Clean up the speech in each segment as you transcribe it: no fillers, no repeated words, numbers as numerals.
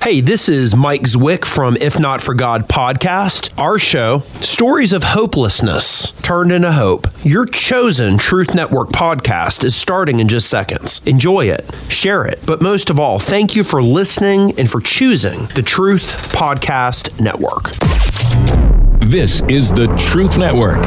Hey, this is Mike Zwick from If Not For God podcast. Our show, stories of hopelessness turned into hope. Your chosen Truth Network podcast is starting in just seconds. Enjoy it, share it, but most of all, thank you for listening and for choosing the Truth Podcast Network. This is the Truth Network.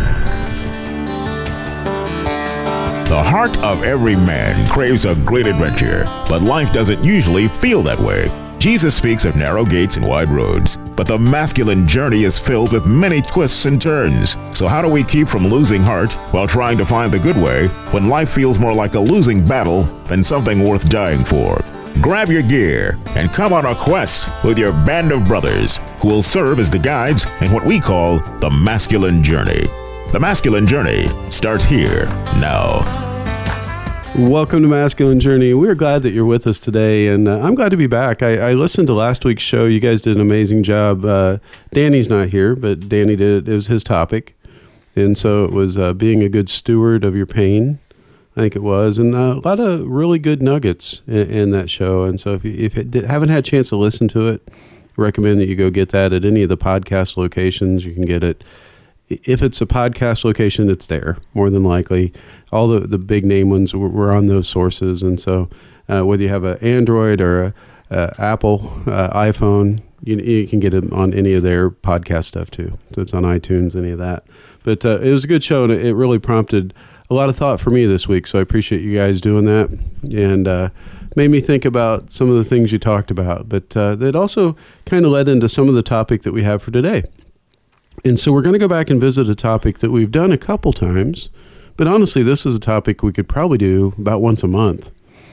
The heart of every man craves a great adventure, but life doesn't usually feel that way. Jesus speaks of narrow gates and wide roads, but the masculine journey is filled with many twists and turns. So how do we keep from losing heart while trying to find the good way when life feels more like a losing battle than something worth dying for? Grab your gear and come on a quest with your band of brothers who will serve as the guides in what we call the masculine journey. The masculine journey starts here now. Welcome to Masculine Journey. We're glad that you're with us today, and I'm glad to be back. I listened to last week's show. You guys did an amazing job. Danny's not here, but Danny did it. It was his topic, and so it was being a good steward of your pain, I think it was, and a lot of really good nuggets in that show. And so if you haven't had a chance to listen to it, I recommend that you go get that at any of the podcast locations. You can get it. If it's a podcast location, it's there, more than likely. All the big name ones were on those sources. And so whether you have an Android or a Apple iPhone, you can get it on any of their podcast stuff too. So it's on iTunes, any of that. But it was a good show, and it really prompted a lot of thought for me this week. So I appreciate you guys doing that. And made me think about some of the things you talked about. But it also kind of led into some of the topic that we have for today. And so we're going to go back and visit a topic that we've done a couple times, but honestly, this is a topic we could probably do about once a month.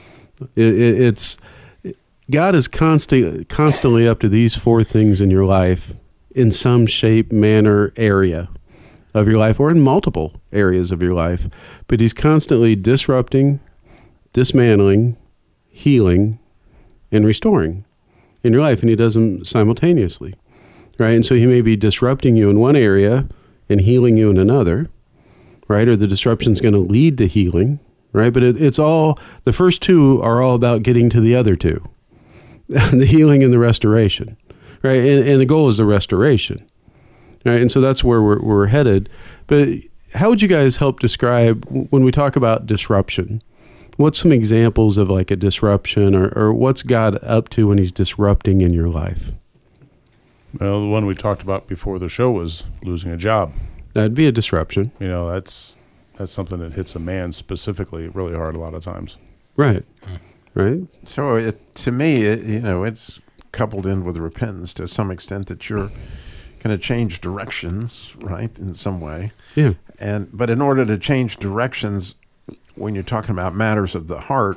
It's God is constantly up to these four things in your life in some shape, manner, area of your life, or in multiple areas of your life. But he's constantly disrupting, dismantling, healing, and restoring in your life, and he does them simultaneously. Right, and so he may be disrupting you in one area and healing you in another, right? Or the disruption's going to lead to healing, right? But it's all, the first two are all about getting to the other two, the healing and the restoration, right? And the goal is the restoration, right? And so that's where we're headed. But how would you guys help describe, when we talk about disruption, what's some examples of like a disruption, or what's God up to when he's disrupting in your life? Well, the one we talked about before the show was losing a job. That'd be a disruption. You know, that's something that hits a man specifically really hard a lot of times. Right. Right. So to me, it's coupled in with repentance to some extent that you're going to change directions, right, in some way. Yeah. But in order to change directions, when you're talking about matters of the heart,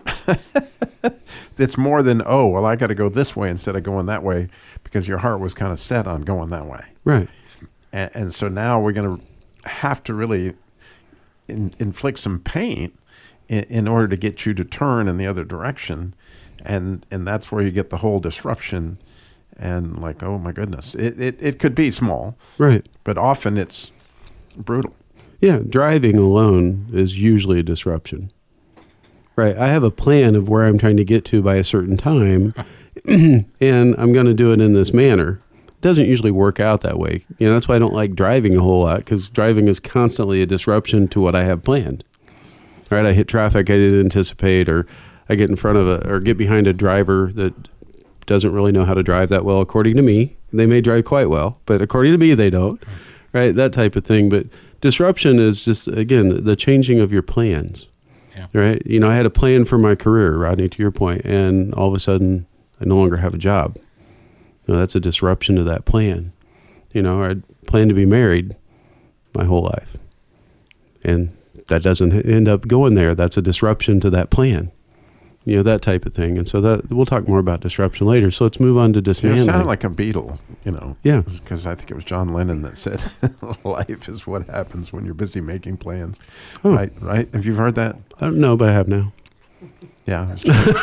it's more than, I got to go this way instead of going that way, because your heart was kind of set on going that way. Right. And so now we're going to have to really inflict some pain in order to get you to turn in the other direction. And that's where you get the whole disruption and like, oh my goodness, it could be small. Right. But often it's brutal. Yeah. Driving alone is usually a disruption. Right. I have a plan of where I'm trying to get to by a certain time, and I'm going to do it in this manner. It doesn't usually work out that way. You know, that's why I don't like driving a whole lot, because driving is constantly a disruption to what I have planned. Right. I hit traffic I didn't anticipate, or I get in front of or get behind a driver that doesn't really know how to drive that well, according to me. They may drive quite well, but according to me, they don't. Right. That type of thing. But disruption is just, again, the changing of your plans. Yeah. Right. You know, I had a plan for my career, Rodney, to your point, and all of a sudden I no longer have a job. You know, that's a disruption to that plan. You know, I planned to be married my whole life, and that doesn't end up going there. That's a disruption to that plan. You know, that type of thing. And so that we'll talk more about disruption later. So let's move on to dismantling. You sounded like a Beatle, you know. Yeah. Because I think it was John Lennon that said, life is what happens when you're busy making plans. Oh. Right? Have you heard that? I don't know, but I have now. Yeah.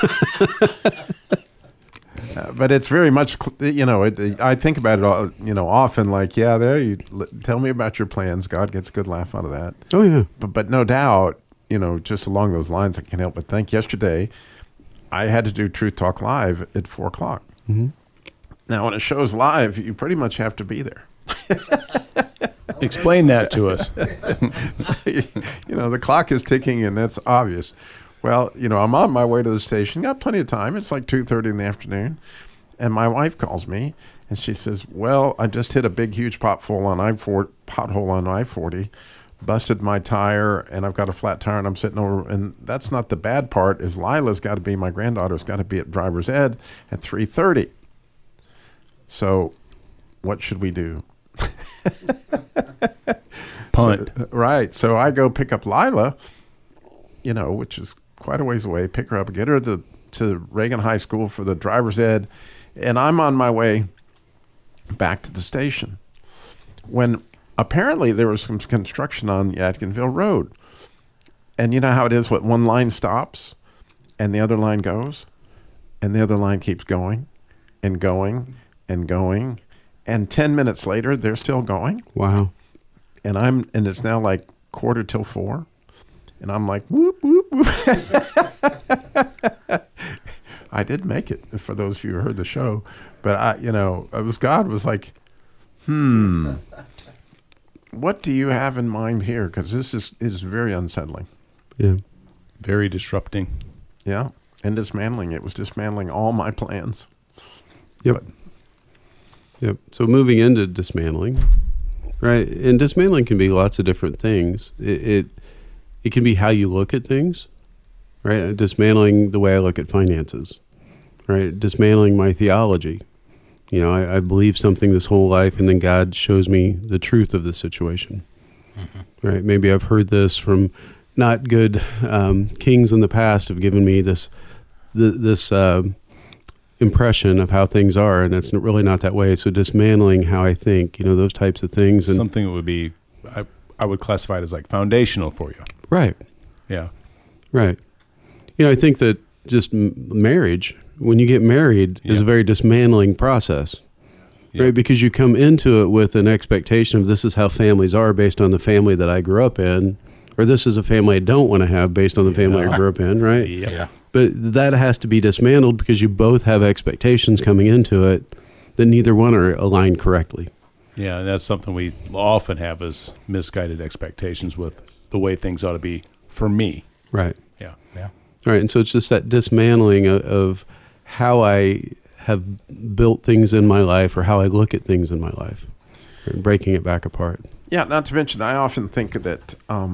But it's very much, I think about it all, often like, yeah, there you tell me about your plans. God gets a good laugh out of that. Oh, yeah. But no doubt, just along those lines, I can't help but think yesterday I had to do Truth Talk Live at 4:00. Now, when a show's live, you pretty much have to be there. Explain that to us. The clock is ticking, and that's obvious. Well, I'm on my way to the station. Got plenty of time. It's like 2:30 in the afternoon, and my wife calls me, and she says, "Well, I just hit a big, huge pothole on I-40, busted my tire, and I've got a flat tire, and I'm sitting over." And that's not the bad part. Is my granddaughter's got to be at driver's ed at 3:30. So, what should we do? Punt. Right. So I go pick up Lila, which is quite a ways away, pick her up, get her to Reagan High School for the driver's ed, and I'm on my way back to the station when apparently there was some construction on Yadkinville Road. And you know how it is, what one line stops and the other line goes, and the other line keeps going and going and going, and 10 minutes later they're still going. Wow. And it's now like 3:45, and I'm like, whoop, whoop, whoop. I did make it, for those of you who heard the show, but God was like, what do you have in mind here? Because this is very unsettling. Yeah. Very disrupting. Yeah. And dismantling. It was dismantling all my plans. Yep. Yep. So moving into dismantling, right? And dismantling can be lots of different things. It can be how you look at things, right? Dismantling the way I look at finances, right? Dismantling my theology. I believe something this whole life, and then God shows me the truth of the situation, right? Maybe I've heard this from not good kings in the past have given me this impression of how things are, and it's really not that way. So dismantling how I think, those types of things. And something that would be, I would classify it as like foundational for you. Right. Yeah. Right. I think that just marriage, when you get married, is a very dismantling process, right? Because you come into it with an expectation of this is how families are based on the family that I grew up in, or this is a family I don't want to have based on the family I grew up in, right? Yeah. But that has to be dismantled because you both have expectations coming into it that neither one are aligned correctly. Yeah, and that's something we often have is misguided expectations with the way things ought to be for me. Right. Yeah. All right, and so it's just that dismantling of how I have built things in my life or how I look at things in my life, and breaking it back apart. Yeah, not to mention, I often think that,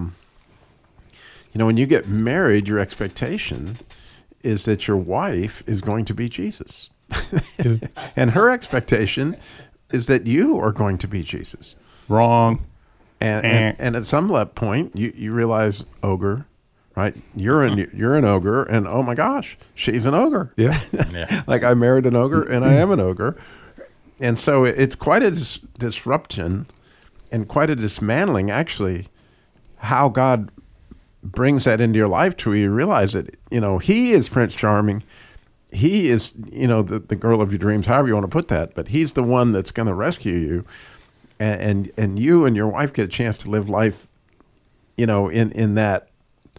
when you get married, your expectation is that your wife is going to be Jesus. And her expectation is that you are going to be Jesus. Wrong. And at some point, you realize, ogre, right? You're an ogre, and oh my gosh, she's an ogre. Yeah. Like I married an ogre, and I am an ogre. And so it's quite a disruption and quite a dismantling, actually, how God brings that into your life to where you realize that, he is Prince Charming. He is, the girl of your dreams, however you want to put that, but he's the one that's going to rescue you. And you and your wife get a chance to live life, in that,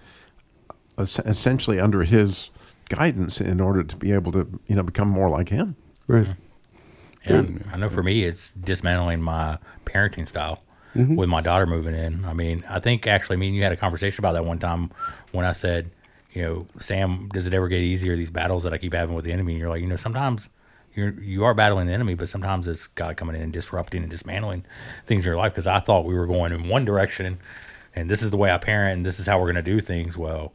essentially under his guidance in order to be able to, become more like him. Right. Yeah, I know for me, it's dismantling my parenting style with my daughter moving in. I mean, I think actually me and you had a conversation about that one time when I said, Sam, does it ever get easier, these battles that I keep having with the enemy? And you're like, sometimes you are battling the enemy, but sometimes it's God coming in and disrupting and dismantling things in your life, because I thought we were going in one direction and this is the way I parent and this is how we're going to do things. Well,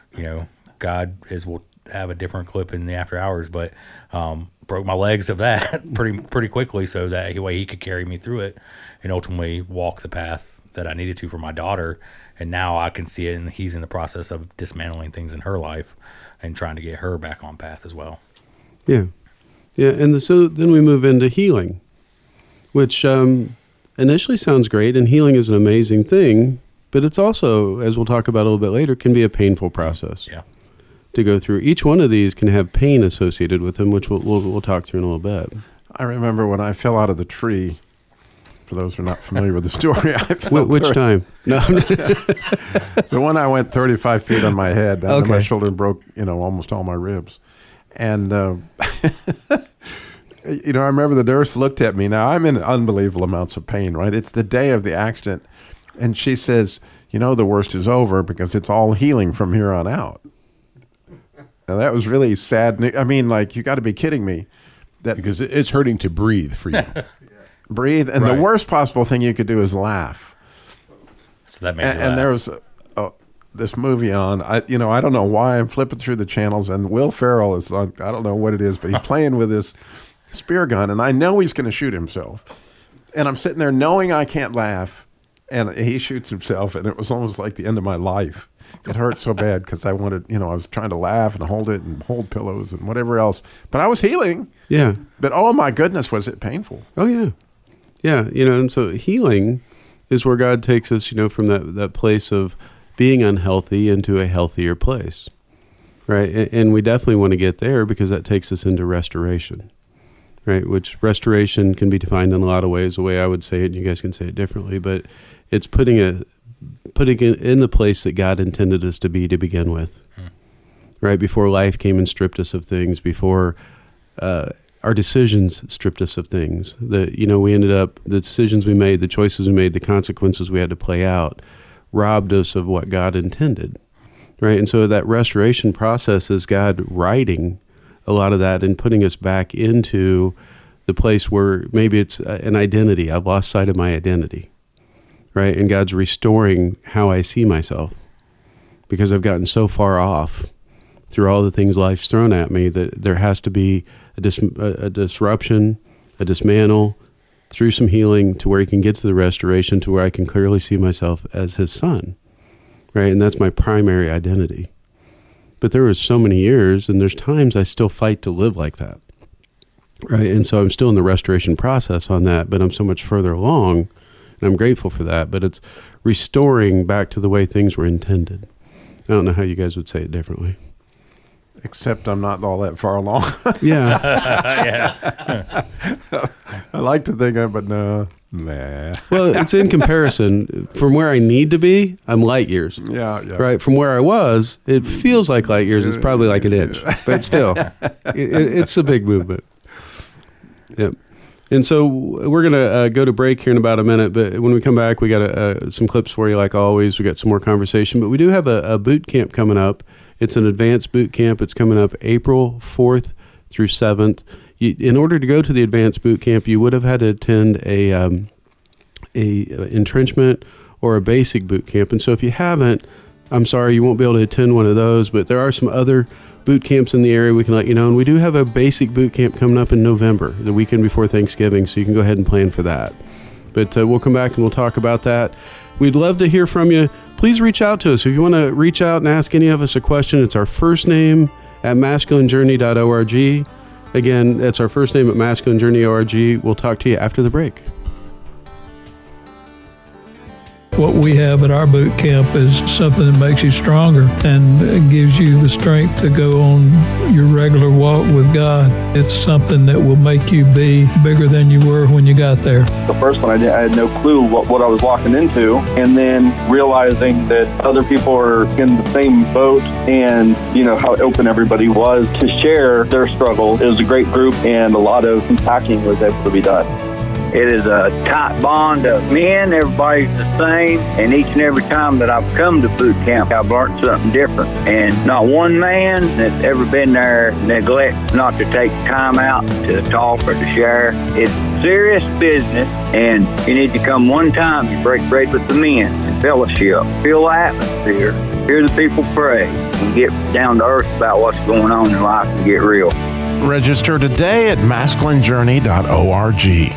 God will have a different clip in the after hours, but broke my legs of that pretty quickly, so that way he could carry me through it and ultimately walk the path that I needed to for my daughter. And now I can see it, and he's in the process of dismantling things in her life and trying to get her back on path as well. Yeah. Yeah, and so then we move into healing, which initially sounds great, and healing is an amazing thing, but it's also, as we'll talk about a little bit later, can be a painful process. Yeah. To go through. Each one of these can have pain associated with them, which we'll talk through in a little bit. I remember when I fell out of the tree. For those who are not familiar with the story, I fell. Which time? No. The one I went 35 feet on my head, and Okay. my shoulder broke, almost all my ribs, and You know, I remember the nurse looked at me. Now, I'm in unbelievable amounts of pain, right? It's the day of the accident. And she says, you know, the worst is over because it's all healing from here on out. And that was really sad. I mean, like, you got to be kidding me. Because it's hurting to breathe for you. Breathe. And the worst possible thing you could do is laugh. So that made you laugh. And there was this movie on. I don't know why I'm flipping through the channels, and Will Ferrell is on. I don't know what it is, but he's playing with his spear gun, and I know he's going to shoot himself. And I'm sitting there knowing I can't laugh, and he shoots himself, and it was almost like the end of my life. It hurt so bad because I wanted, I was trying to laugh and hold pillows and whatever else. But I was healing. Yeah. But oh my goodness, was it painful? Oh, yeah. Yeah, and so healing is where God takes us, from that place of being unhealthy into a healthier place, right? And we definitely want to get there because that takes us into restoration, right? Which restoration can be defined in a lot of ways. The way I would say it, and you guys can say it differently, but it's putting it in the place that God intended us to be to begin with, right? Before life came and stripped us of things, before our decisions stripped us of things. We ended up, the decisions we made, the choices we made, the consequences we had to play out, robbed us of what God intended, right? And so that restoration process is God righting a lot of that and putting us back into the place where maybe it's an identity. I've lost sight of my identity, right? And God's restoring how I see myself because I've gotten so far off through all the things life's thrown at me that there has to be a disruption, a dismantle, through some healing to where he can get to the restoration to where I can clearly see myself as his son, right? And that's my primary identity. But there was so many years, and there's times I still fight to live like that, right? And so I'm still in the restoration process on that, but I'm so much further along, and I'm grateful for that. But it's restoring back to the way things were intended. I don't know how you guys would say it differently. Except I'm not all that far along. Yeah. I like to think of, but no. Nah. Well, it's in comparison. From where I need to be, I'm light years. Yeah. Right? From where I was, it feels like light years. It's probably like an inch. But still, it's a big movement. Yep. And so we're going to go to break here in about a minute. But when we come back, we got some clips for you like always. We got some more conversation. But we do have a boot camp coming up. It's an advanced boot camp. It's coming up April 4th through 7th. In order to go to the advanced boot camp, you would have had to attend a entrenchment or a basic boot camp. And so if you haven't, I'm sorry, you won't be able to attend one of those. But there are some other boot camps in the area we can let you know. And we do have a basic boot camp coming up in November, the weekend before Thanksgiving. So you can go ahead and plan for that. But we'll come back and we'll talk about that. We'd love to hear from you. Please reach out to us. If you want to reach out and ask any of us a question, it's our first name at masculinejourney.org. Again, that's our first name at masculinejourney.org. We'll talk to you after the break. What we have at our boot camp is something that makes you stronger and gives you the strength to go on your regular walk with God. It's something that will make you be bigger than you were when you got there. The first one, I had no clue what I was walking into, and then realizing that other people are in the same boat and, how open everybody was to share their struggle. It was a great group, and a lot of unpacking was able to be done. It is a tight bond of men. Everybody's the same. And each and every time that I've come to boot camp, I've learned something different. And not one man that's ever been there neglects not to take time out to talk or to share. It's serious business, and you need to come one time and break bread with the men and fellowship. Feel the atmosphere. Hear the people pray and get down to earth about what's going on in life and get real. Register today at masculinejourney.org.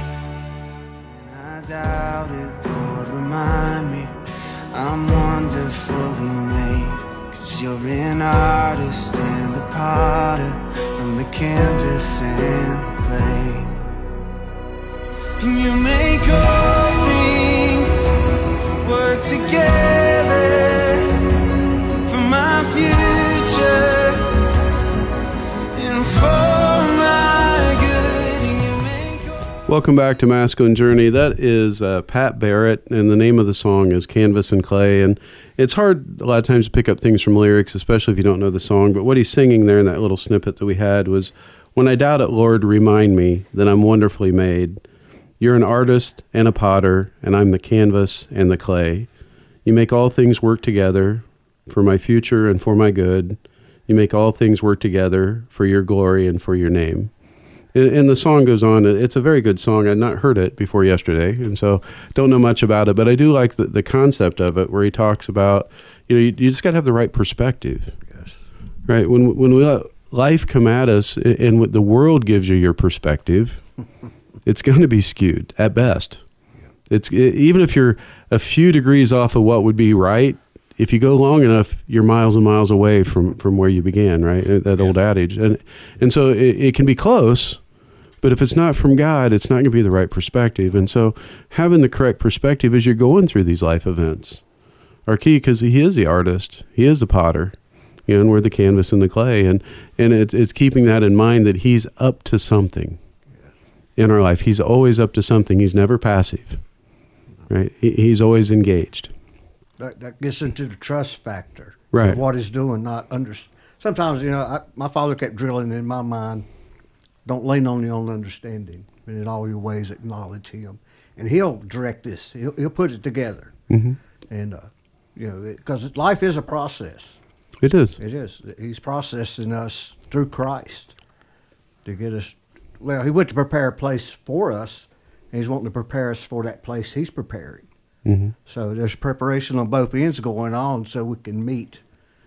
I'm wonderfully made, 'cause you're an artist and a potter, from the canvas and the clay. And you make all things work together for my future and for my good. And you make Welcome back to Masculine Journey. That is Pat Barrett, and the name of the song is Canvas and Clay. And it's hard a lot of times to pick up things from lyrics, especially if you don't know the song. But what he's singing there in that little snippet that we had was When I doubt it, Lord, remind me that I'm wonderfully made. You're an artist and a potter, and I'm the canvas and the clay. You make all things work together for my future and for my good. You make all things work together for your glory and for your name. And the song goes on. It's a very good song. I'd not heard it before yesterday, and so don't know much about it. But I do like the concept of it, where he talks about, you just got to have the right perspective. Yes. Right? When we let life come at us, and what the world gives you your perspective, it's going to be skewed at best. Even if you're a few degrees off of what would be right, if you go long enough, you're miles and miles away from where you began, right? That old adage. And so it can be close, but if it's not from God, it's not going to be the right perspective. And so having the correct perspective as you're going through these life events are key, because he is the artist. He is the potter, and we're the canvas and the clay. And it's keeping that in mind, that he's up to something in our life. He's always up to something. He's never passive, right? He's always engaged. That gets into the trust factor, right? Of what he's doing. Sometimes, my father kept drilling in my mind, don't lean on your own understanding, but in all your ways acknowledge him, and he'll direct this. He'll put it together, and because life is a process. It is. It is. He's processing us through Christ to get us. Well, he went to prepare a place for us, and he's wanting to prepare us for that place he's preparing. So there's preparation on both ends going on, so we can meet,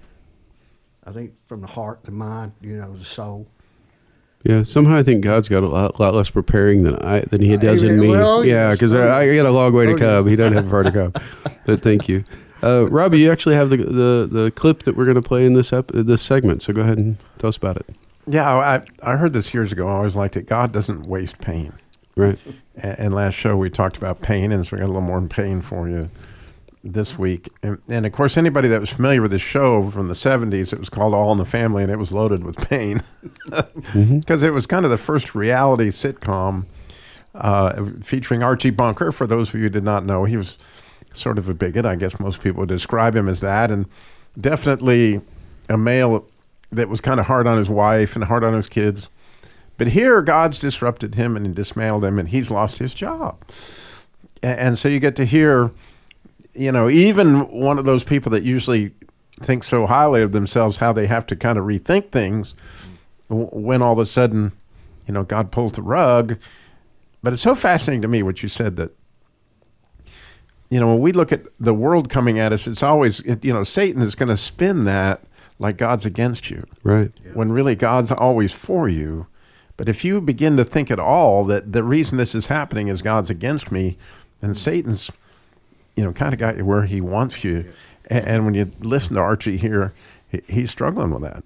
I think, from the heart, the mind, the soul. Yeah, somehow I think God's got a lot less preparing than he does in me. Well, yeah, because I got a long way to come. He doesn't have far to come. But thank you. Robbie, you actually have the clip that we're going to play in this segment, so go ahead and tell us about it. Yeah, I heard this years ago. I always liked it. God doesn't waste pain. Right. And last show we talked about pain, and so we got a little more pain for you this week. And of course, anybody that was familiar with this show from the 70s, it was called All in the Family, and it was loaded with pain. Because it was kind of the first reality sitcom featuring Archie Bunker. For those of you who did not know, he was sort of a bigot. I guess most people would describe him as that. And definitely a male that was kind of hard on his wife and hard on his kids. But here, God's disrupted him and dismantled him, and he's lost his job. And so you get to hear, even one of those people that usually think so highly of themselves, how they have to kind of rethink things when all of a sudden, God pulls the rug. But it's so fascinating to me what you said, that, when we look at the world coming at us, it's always, Satan is going to spin that like God's against you. Right. When really God's always for you. But if you begin to think at all that the reason this is happening is God's against me, then Satan's, kind of got you where he wants you. And when you listen to Archie here, he's struggling with that.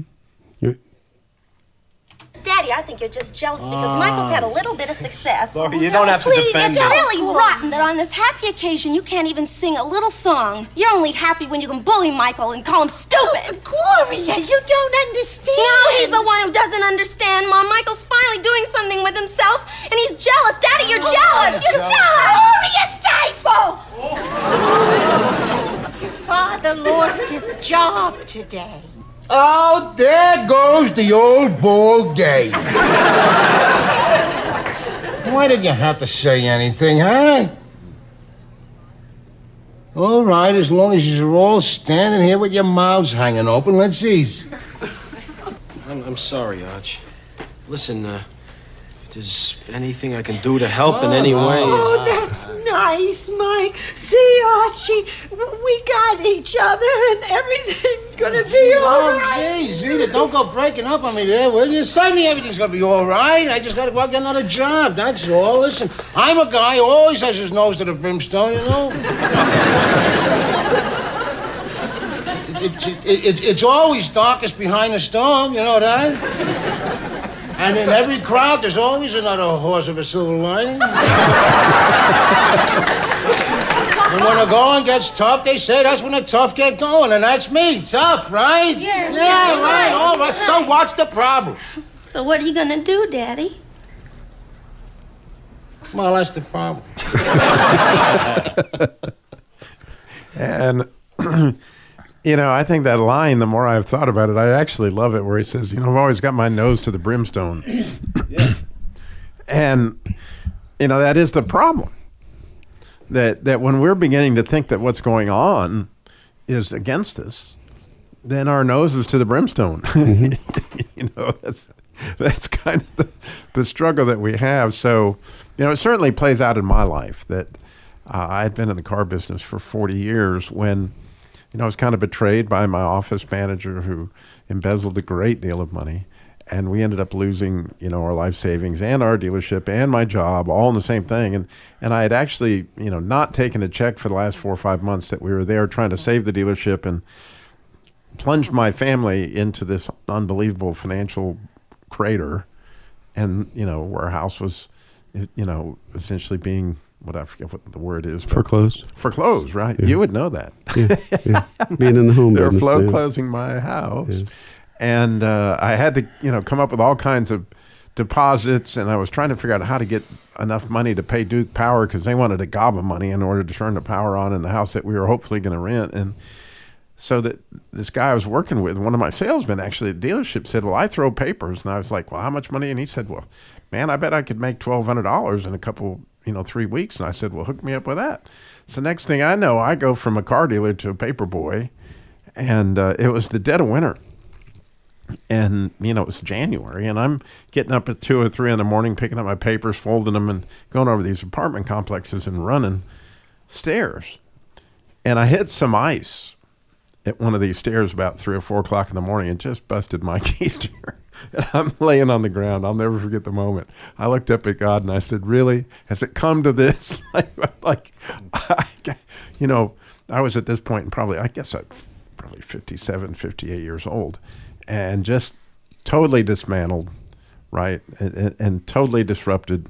Daddy, I think you're just jealous because Michael's had a little bit of success. Laura, you don't have to defend It's really rotten that on this happy occasion you can't even sing a little song. You're only happy when you can bully Michael and call him stupid. Gloria, you don't understand. No, he's the one who doesn't understand, Mom. Michael's finally doing something with himself, and he's jealous. Daddy, you're jealous. You're jealous. Gloria, stifle! Your father lost his job today. Oh, there goes the old ball game. Why did you have to say anything, huh? All right, as long as you're all standing here with your mouths hanging open, let's ease. I'm sorry, Arch. Listen, if there's anything I can do to help in any way... Oh, that's nice, Mike. See, Archie, we got each other and everything's gonna be all right. Oh, geez, Zita, don't go breaking up on me there, will you? Certainly everything's gonna be all right. I just gotta go out and get another job, that's all. Listen, I'm a guy who always has his nose to the brimstone, It's always darkest behind the storm, you know that? And in every crowd, there's always another horse with a silver lining. And when the going gets tough, they say that's when the tough get going, and that's me, tough, right? Yes. Yeah, right, all right. So what's the problem? So what are you gonna do, Daddy? Well, that's the problem. And, You know, I think that line, the more I've thought about it, I actually love it, where he says, you know, I've always got my nose to the brimstone. Yeah. And, you know, that is the problem. That when we're beginning to think that what's going on is against us, then our nose is to the brimstone. Mm-hmm. You know, that's kind of the struggle that we have. So, you know, it certainly plays out in my life that I had been in the car business for 40 years when, you know, I was kind of betrayed by my office manager who embezzled a great deal of money. And we ended up losing, you know, our life savings and our dealership and my job all in the same thing. And I had actually, you know, not taken a check for the last 4 or 5 months that we were there trying to save the dealership, and plunged my family into this unbelievable financial crater. And, you know, where our house was, you know, essentially being, what I forget what the word is. Foreclosed. Foreclosed, right? Yeah. You would know that. Yeah. Being in the home business. They were foreclosing my house. Yeah. And I had to, you know, come up with all kinds of deposits, and I was trying to figure out how to get enough money to pay Duke Power, because they wanted a gob of money in order to turn the power on in the house that we were hopefully going to rent. And so that this guy I was working with, one of my salesmen actually at the dealership, said, well, I throw papers. And I was like, well, how much money? And he said, well, man, I bet I could make $1,200 in a couple, 3 weeks. And I said, well, hook me up with that. So next thing I know, I go from a car dealer to a paper boy, and it was the dead of winter. And, it was January, and I'm getting up at 2 or 3 in the morning, picking up my papers, folding them, and going over these apartment complexes and running stairs. And I hit some ice at one of these stairs about 3 or 4 o'clock in the morning and just busted my keister. And I'm laying on the ground. I'll never forget the moment. I looked up at God and I said, really? Has it come to this? I was at this point probably 57, 58 years old. And just totally dismantled, right? And totally disrupted.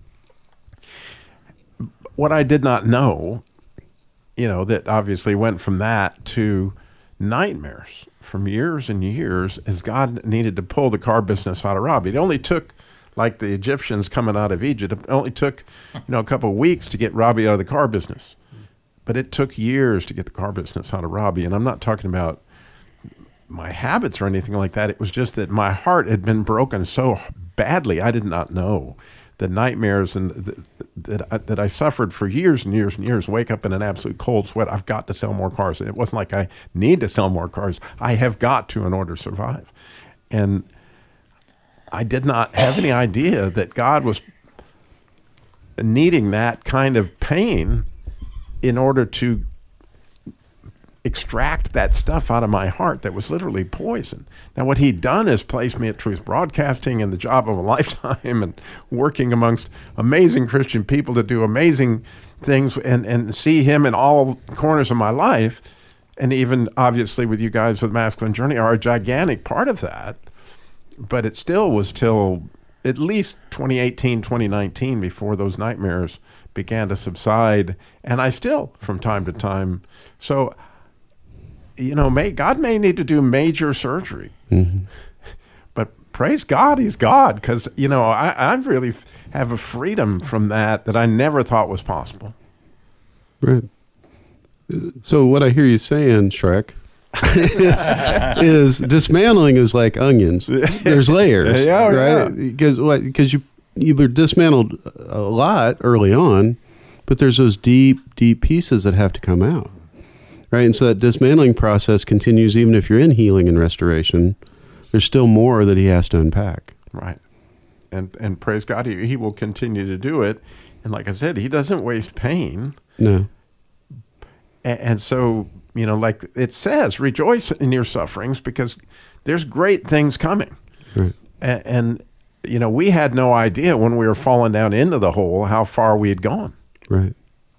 What I did not know, that obviously went from that to nightmares from years and years, as God needed to pull the car business out of Robbie. It only took, like the Egyptians coming out of Egypt, it only took, a couple of weeks to get Robbie out of the car business. But it took years to get the car business out of Robbie. And I'm not talking about my habits or anything like that. It was just that my heart had been broken so badly. I did not know the nightmares and that I suffered for years and years and years. Wake up in an absolute cold sweat. I've got to sell more cars. It wasn't like I need to sell more cars. I have got to in order to survive. And I did not have any idea that God was needing that kind of pain in order to extract that stuff out of my heart that was literally poison. Now, what he'd done is placed me at Truth Broadcasting and the job of a lifetime, and working amongst amazing Christian people to do amazing things, and see him in all corners of my life. And even obviously with you guys with Masculine Journey are a gigantic part of that. But it still was till at least 2018, 2019 before those nightmares began to subside. And I still, from time to time, so God may need to do major surgery, but praise God, he's God. Because, I really have a freedom from that I never thought was possible. Right. So what I hear you saying, Shrek, is dismantling is like onions. There's layers, right? Because you were dismantled a lot early on, but there's those deep, deep pieces that have to come out. Right, and so that dismantling process continues even if you're in healing and restoration. There's still more that he has to unpack. Right, and praise God, he will continue to do it. And like I said, he doesn't waste pain. No. And so, like it says, rejoice in your sufferings because there's great things coming. Right. And we had no idea when we were falling down into the hole how far we had gone. Right.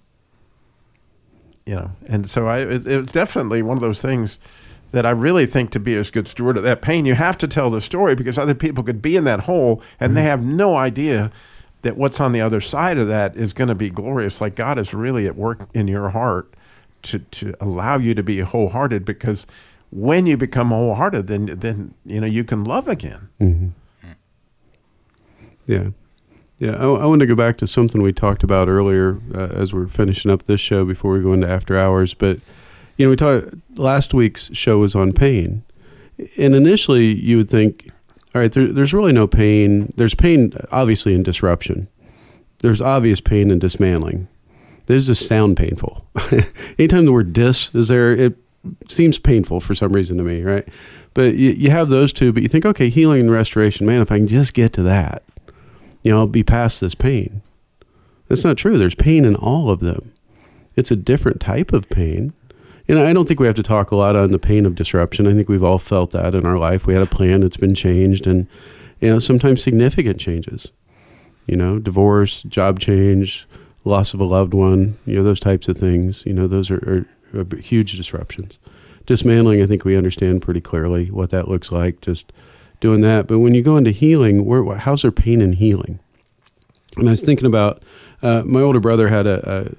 And so it was definitely one of those things that I really think, to be a good steward of that pain, you have to tell the story, because other people could be in that hole and they have no idea that what's on the other side of that is going to be glorious. Like God is really at work in your heart to allow you to be wholehearted, because when you become wholehearted, then you can love again. Mm-hmm. Yeah. Yeah, I want to go back to something we talked about earlier as we're finishing up this show before we go into After Hours. But, we talked, last week's show was on pain. And initially you would think, all right, there's really no pain. There's pain, obviously, in disruption. There's obvious pain in dismantling. These just sound painful. Anytime the word dis is there, it seems painful for some reason to me, right? But you have those two, but you think, okay, healing and restoration, man, if I can just get to that, I'll be past this pain. That's not true. There's pain in all of them. It's a different type of pain. And I don't think we have to talk a lot on the pain of disruption. I think we've all felt that in our life. We had a plan that's been changed, and sometimes significant changes. Divorce, job change, loss of a loved one, those types of things. Those are huge disruptions. Dismantling, I think we understand pretty clearly what that looks like, just doing that. But when you go into healing, how's there pain in healing? And I was thinking about my older brother had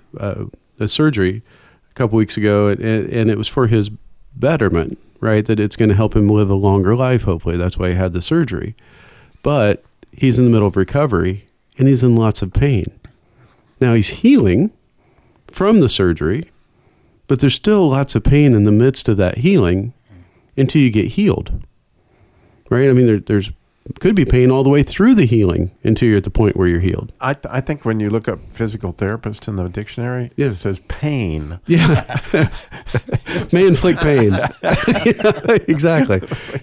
a surgery a couple weeks ago, and it was for his betterment, right? That it's going to help him live a longer life, hopefully. That's why he had the surgery. But he's in the middle of recovery, and he's in lots of pain. Now, he's healing from the surgery, but there's still lots of pain in the midst of that healing until you get healed, right? I mean, there's could be pain all the way through the healing until you're at the point where you're healed. I think when you look up physical therapist in the dictionary, it says pain. Yeah. May inflict pain. Exactly.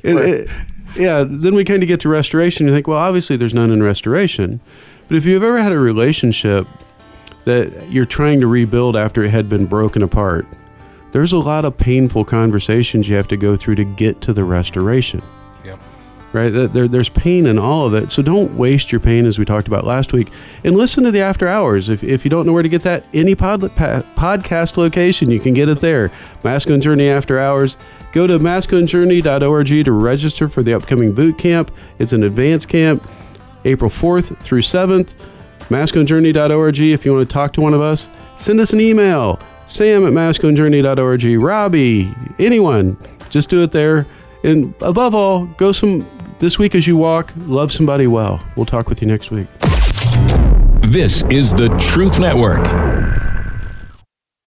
Then we kind of get to restoration. You think, well, obviously there's none in restoration. But if you've ever had a relationship that you're trying to rebuild after it had been broken apart, there's a lot of painful conversations you have to go through to get to the restoration. Yep. Right? There's pain in all of it. So don't waste your pain, as we talked about last week. And listen to the After Hours. If you don't know where to get that, any podcast location, you can get it there. Masculine Journey After Hours. Go to masculinejourney.org to register for the upcoming boot camp. It's an advanced camp, April 4th through 7th. masculinejourney.org. If you want to talk to one of us, send us an email. Sam@masculinejourney.org. Robbie, anyone, just do it there. And above all, this week as you walk, love somebody well. We'll talk with you next week. This is the Truth Network.